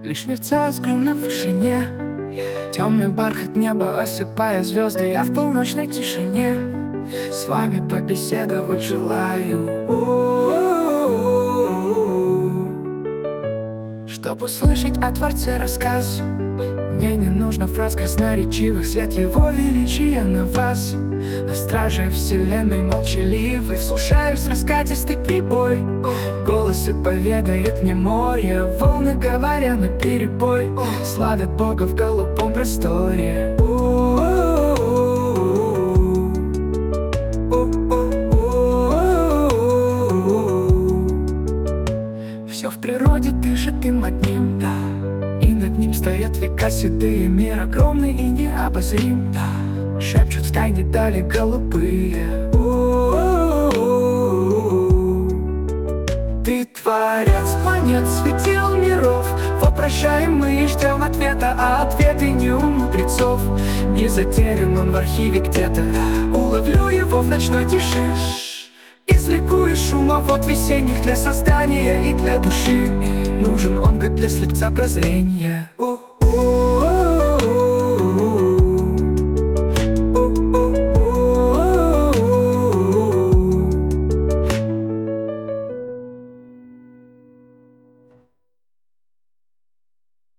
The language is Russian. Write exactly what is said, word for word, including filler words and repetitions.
Лишь мерцает взгляд на вышине. Темный бархат неба, осыпая звезды, я в полночной тишине с вами побеседовать желаю. Чтоб услышать о Творце рассказ, мне не нужно фраз красноречивых, свет его величия на вас. На страже вселенной молчаливый, вслушаюсь раскатистый прибой. Голос поведает мне море, волны говоря наперебой, славят Бога в голубом просторе. Все в природе дышит им одним, да. И над ним стоят века седые, мир огромный и необозрим, да. Шепчут в тайне дали голубые. Ты творец планет, светил миров, вопрощаем и ждем ответа, а ответы не у мудрецов. Не затерян он в архиве где-то, уловлю его в ночной тиши. Извлеку из шумовод весенних для создания и для души. Нужен он как для слепца прозрения.